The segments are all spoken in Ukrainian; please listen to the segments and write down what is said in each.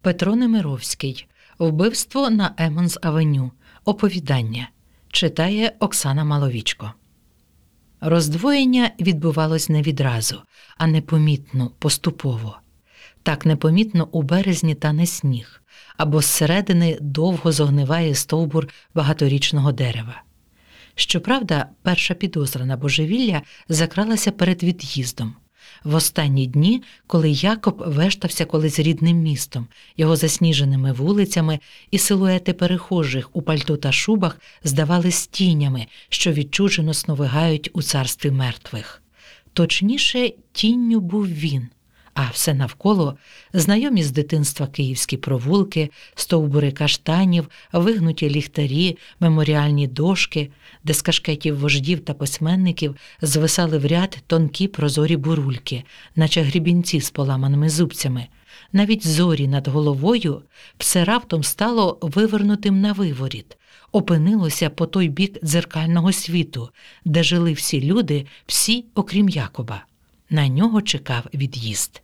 Петро Немировський. Вбивство на Емонс-авеню. Оповідання. Читає Оксана Маловічко. Роздвоєння відбувалось не відразу, а непомітно, поступово. Так непомітно у березні тане сніг, або зсередини довго зогниває стовбур багаторічного дерева. Щоправда, перша підозра на божевілля закралася перед від'їздом. В останні дні, коли Якоб вештався колись рідним містом, його засніженими вулицями, і силуети перехожих у пальто та шубах здавались тінями, що відчужено сновигають у царстві мертвих. Точніше, тінню був він, а все навколо – знайомі з дитинства київські провулки, стовбури каштанів, вигнуті ліхтарі, меморіальні дошки, де з кашкетів вождів та письменників звисали в ряд тонкі прозорі бурульки, наче грібінці з поламаними зубцями. Навіть зорі над головою все раптом стало вивернутим на виворіт, опинилося по той бік дзеркального світу, де жили всі люди, всі, окрім Якоба. На нього чекав від'їзд.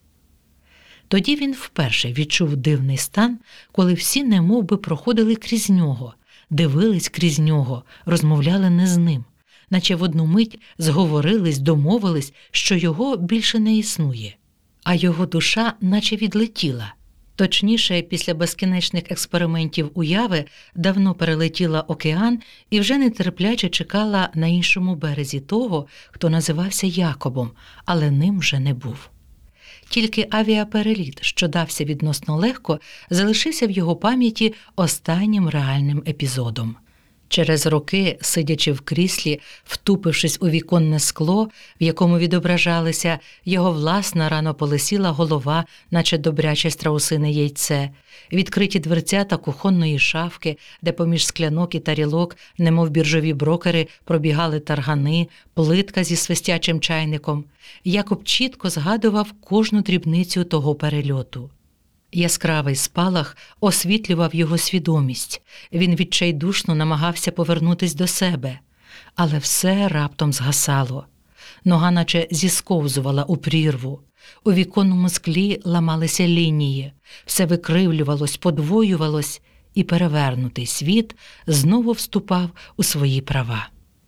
Тоді він вперше відчув дивний стан, коли всі немов би проходили крізь нього, дивились крізь нього, розмовляли не з ним, наче в одну мить зговорились, домовились, що його більше не існує. А його душа наче відлетіла. Точніше, після безкінечних експериментів уяви давно перелетіла океан і вже нетерпляче чекала на іншому березі того, хто називався Якобом, але ним вже не був. Тільки авіапереліт, що дався відносно легко, залишився в його пам'яті останнім реальним епізодом. Через роки, сидячи в кріслі, втупившись у віконне скло, в якому відображалася його власна рано полисіла голова, наче добряче страусине яйце, відкриті дверцята кухонної шафки, де поміж склянок і тарілок, немов біржові брокери, пробігали таргани, плитка зі свистячим чайником, Якоб чітко згадував кожну дрібницю того перельоту. Яскравий спалах освітлював його свідомість. Він відчайдушно намагався повернутись до себе. Але все раптом згасало. Нога наче зісковзувала у прірву. У віконному склі ламалися лінії. Все викривлювалось, подвоювалось, і перевернутий світ знову вступав у свої права.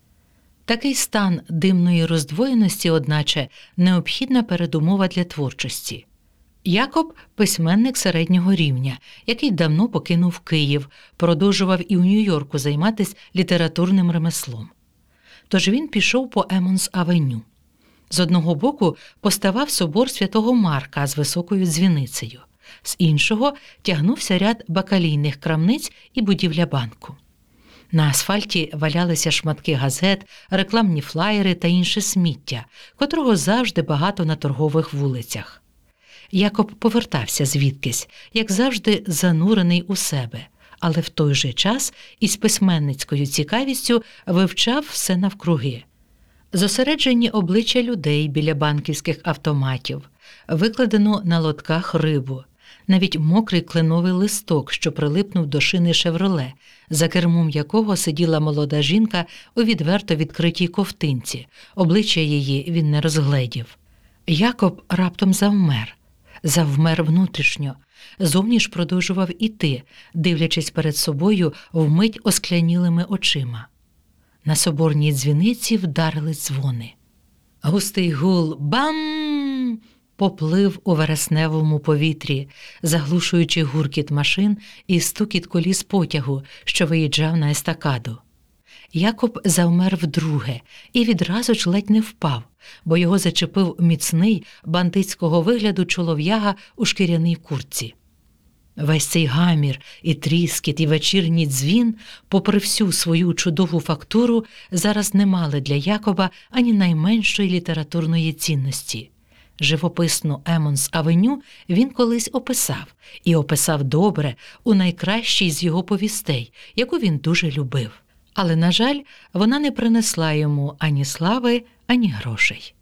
Такий стан димної роздвоєності, одначе, необхідна передумова для творчості. Якоб – письменник середнього рівня, який давно покинув Київ, продовжував і в Нью-Йорку займатися літературним ремеслом. Тож він пішов по Емонс-авеню. З одного боку поставав собор Святого Марка з високою дзвіницею, з іншого тягнувся ряд бакалійних крамниць і будівля банку. На асфальті валялися шматки газет, рекламні флаєри та інше сміття, котрого завжди багато на торгових вулицях. Якоб повертався звідкись, як завжди занурений у себе, але в той же час із письменницькою цікавістю вивчав все навкруги. Зосереджені обличчя людей біля банківських автоматів, викладену на лотках рибу, навіть мокрий кленовий листок, що прилипнув до шини «Шевроле», за кермом якого сиділа молода жінка у відверто відкритій ковтинці. Обличчя її він не розгледів. Якоб раптом завмер внутрішньо, зовні ж продовжував іти, дивлячись перед собою вмить осклянілими очима. На соборній дзвіниці вдарили дзвони. Густий гул «бам!» поплив у вересневому повітрі, заглушуючи гуркіт машин і стукіт коліс потягу, що виїжджав на естакаду. Якоб завмер вдруге і відразу ж ледь не впав, бо його зачепив міцний, бандитського вигляду чолов'яга у шкіряній куртці. Весь цей гамір, і тріскіт, і вечірній дзвін, попри всю свою чудову фактуру, зараз не мали для Якоба ані найменшої літературної цінності. Живописну Емонс-авеню він колись описав, і описав добре у найкращій з його повістей, яку він дуже любив. Але, на жаль, вона не принесла йому ані слави, ані грошей.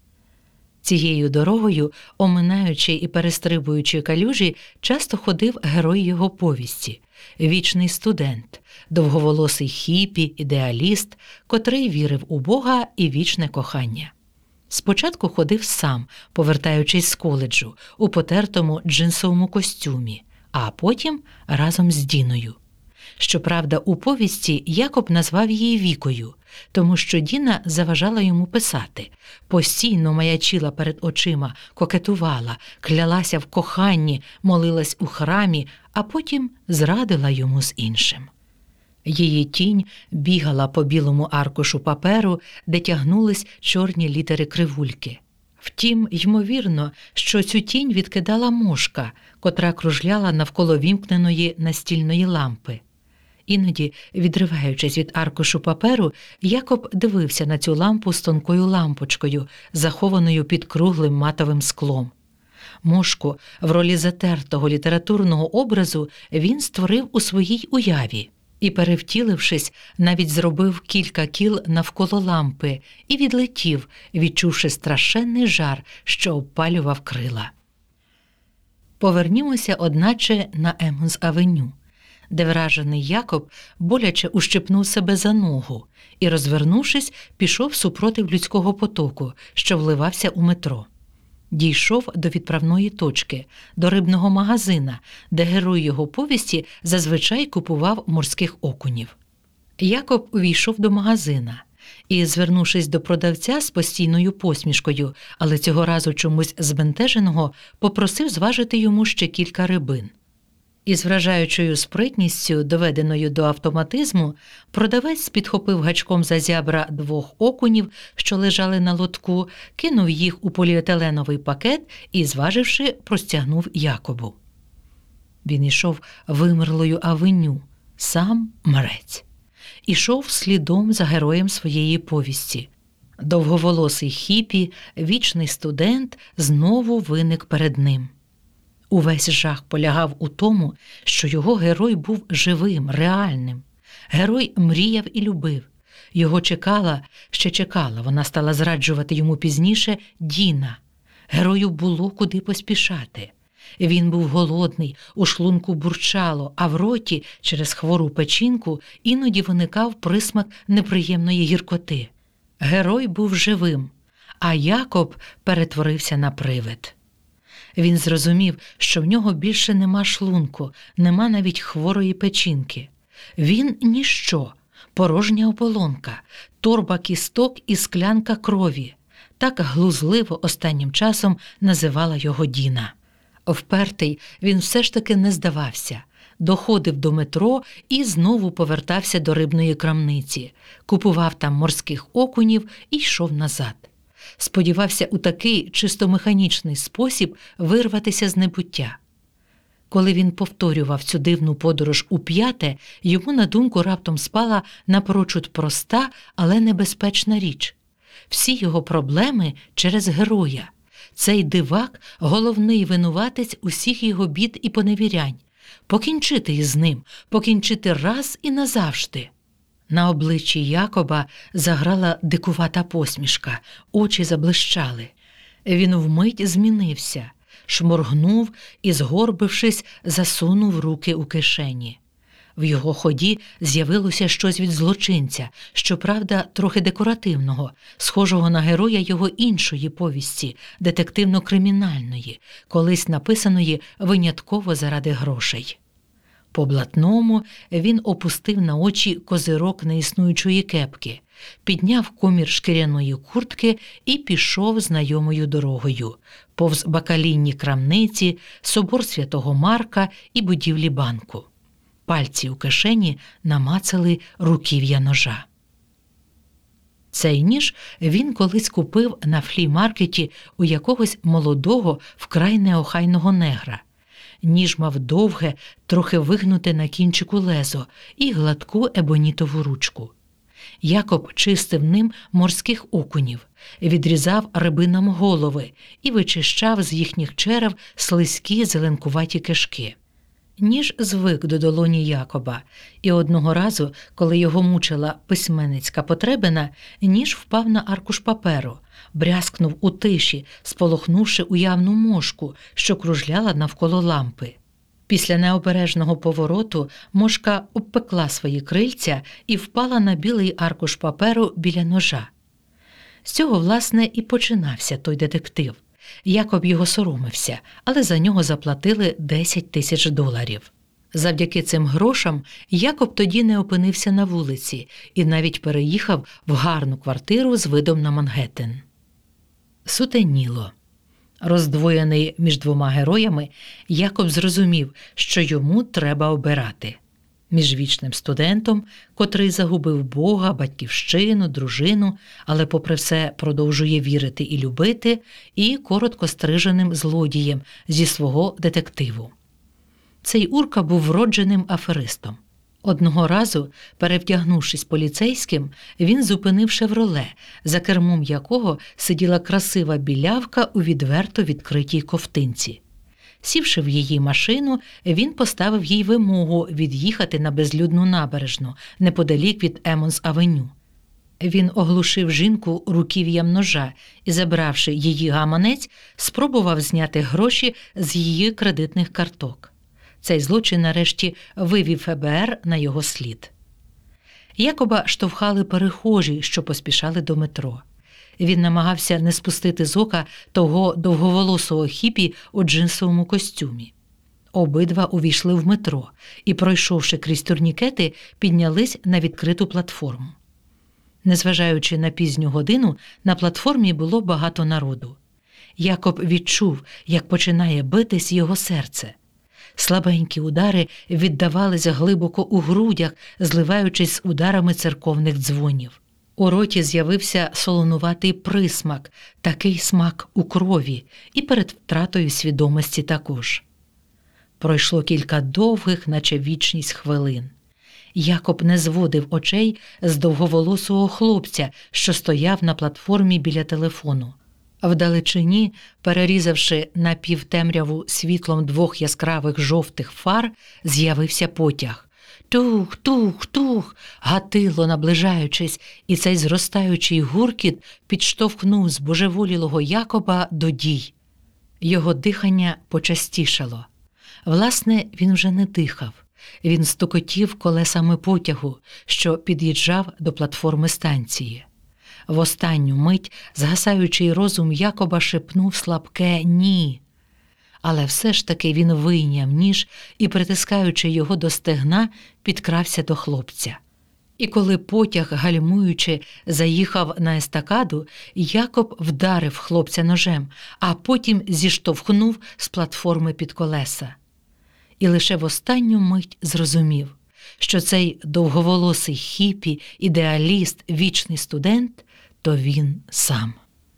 Цією дорогою, оминаючи і перестрибуючи калюжі, часто ходив герой його повісті – вічний студент, довговолосий хіпі, ідеаліст, котрий вірив у Бога і вічне кохання. Спочатку ходив сам, повертаючись з коледжу, у потертому джинсовому костюмі, а потім разом з Діною. Щоправда, у повісті Якоб назвав її Вікою, тому що Діна заважала йому писати, постійно маячила перед очима, кокетувала, клялася в коханні, молилась у храмі, а потім зрадила йому з іншим. Її тінь бігала по білому аркушу паперу, де тягнулись чорні літери кривульки. Втім, ймовірно, що цю тінь відкидала мошка, котра кружляла навколо вімкненої настільної лампи. Іноді, відриваючись від аркушу паперу, Якоб дивився на цю лампу з тонкою лампочкою, захованою під круглим матовим склом. Мошку в ролі затертого літературного образу він створив у своїй уяві і, перевтілившись, навіть зробив кілька кіл навколо лампи і відлетів, відчувши страшенний жар, що обпалював крила. Повернімося, одначе, на Емонс-авеню, де вражений Якоб боляче ущипнув себе за ногу і, розвернувшись, пішов супротив людського потоку, що вливався у метро. Дійшов до відправної точки, до рибного магазина, де герой його повісті зазвичай купував морських окунів. Якоб увійшов до магазина і, звернувшись до продавця з постійною посмішкою, але цього разу чомусь збентеженого, попросив зважити йому ще кілька рибин. Із вражаючою спритністю, доведеною до автоматизму, продавець підхопив гачком за зябра 2 окунів, що лежали на лотку, кинув їх у поліетиленовий пакет і, зваживши, простягнув Якобу. Він ішов вимерлою авеню, сам мрець. Ішов слідом за героєм своєї повісті. Довговолосий хіпі, вічний студент, знову виник перед ним. Увесь жах полягав у тому, що його герой був живим, реальним. Герой мріяв і любив. Його чекала, вона стала зраджувати йому пізніше, Діна. Герою було куди поспішати. Він був голодний, у шлунку бурчало, а в роті, через хвору печінку, іноді виникав присмак неприємної гіркоти. Герой був живим, а Якоб перетворився на привид. Він зрозумів, що в нього більше нема шлунку, нема навіть хворої печінки. Він – ніщо, порожня оболонка, торба кісток і склянка крові. Так глузливо останнім часом називала його Діна. Впертий, він все ж таки не здавався. Доходив до метро і знову повертався до рибної крамниці. Купував там морських окунів і йшов назад. Сподівався у такий чисто механічний спосіб вирватися з небуття. Коли він повторював цю дивну подорож уп'яте, йому на думку раптом спала напрочуд проста, але небезпечна річ. Всі його проблеми через героя. Цей дивак – головний винуватець усіх його бід і поневірянь. Покінчити із ним, покінчити раз і назавжди. На обличчі Якоба заграла дикувата посмішка, очі заблищали. Він вмить змінився, шморгнув і, згорбившись, засунув руки у кишені. В його ході з'явилося щось від злочинця, щоправда, трохи декоративного, схожого на героя його іншої повісті, детективно-кримінальної, колись написаної винятково заради грошей. По блатному він опустив на очі козирок неіснуючої кепки, підняв комір шкіряної куртки і пішов знайомою дорогою, повз бакалійні крамниці, собор Святого Марка і будівлі банку. Пальці у кишені намацали руків'я ножа. Цей ніж він колись купив на флі-маркеті у якогось молодого, вкрай неохайного негра. Ніж мав довге, трохи вигнуте на кінчику лезо і гладку ебонітову ручку. Якоб чистив ним морських окунів, відрізав рибинам голови і вичищав з їхніх черев слизькі зеленкуваті кишки. Ніж звик до долоні Якоба, і одного разу, коли його мучила письменницька потребина, ніж впав на аркуш паперу, брязкнув у тиші, сполохнувши уявну мошку, що кружляла навколо лампи. Після необережного повороту мошка обпекла свої крильця і впала на білий аркуш паперу біля ножа. З цього, власне, і починався той детектив. Якоб його соромився, але за нього заплатили $10,000. Завдяки цим грошам Якоб тоді не опинився на вулиці і навіть переїхав в гарну квартиру з видом на Мангеттен. Сутеніло. Роздвоєний між двома героями, Якоб зрозумів, що йому треба обирати між вічним студентом, котрий загубив Бога, батьківщину, дружину, але попри все продовжує вірити і любити, і короткостриженим злодієм зі свого детективу. Цей Урка був вродженим аферистом. Одного разу, перевдягнувшись поліцейським, він зупинив «Шевроле», за кермом якого сиділа красива білявка у відверто відкритій ковтинці. Сівши в її машину, він поставив їй вимогу від'їхати на безлюдну набережну, неподалік від Емонс-авеню. Він оглушив жінку руків'ям ножа і, забравши її гаманець, спробував зняти гроші з її кредитних карток. Цей злочин нарешті вивів ФБР на його слід. Якоба штовхали перехожі, що поспішали до метро. Він намагався не спустити з ока того довговолосого хіпі у джинсовому костюмі. Обидва увійшли в метро і, пройшовши крізь турнікети, піднялись на відкриту платформу. Незважаючи на пізню годину, на платформі було багато народу. Якоб відчув, як починає битись його серце. Слабенькі удари віддавалися глибоко у грудях, зливаючись з ударами церковних дзвонів. У роті з'явився солонуватий присмак, такий смак у крові, і перед втратою свідомості також. Пройшло кілька довгих, наче вічність хвилин. Якоб не зводив очей з довговолосого хлопця, що стояв на платформі біля телефону. Вдалечині, перерізавши напівтемряву світлом двох яскравих жовтих фар, з'явився потяг. Тух, тух, тух, гатило наближаючись, і цей зростаючий гуркіт підштовхнув збожеволілого Якоба до дій. Його дихання почастішало. Власне, він вже не дихав. Він стукотів колесами потягу, що під'їжджав до платформи станції. В останню мить згасаючий розум Якоба шепнув слабке «ні». Але все ж таки він вийняв ніж і, притискаючи його до стегна, підкрався до хлопця. І коли потяг, гальмуючи, заїхав на естакаду, Якоб вдарив хлопця ножем, а потім зіштовхнув з платформи під колеса. І лише в останню мить зрозумів, що цей довговолосий хіпі, ідеаліст, вічний студент – то він сам.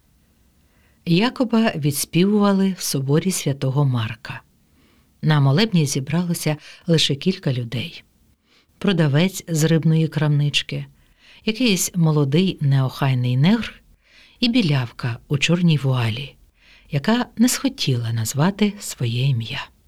Якоба відспівували в соборі святого Марка. На молебні зібралося лише кілька людей. Продавець з рибної крамнички, якийсь молодий неохайний негр і білявка у чорній вуалі, яка не схотіла назвати своє ім'я.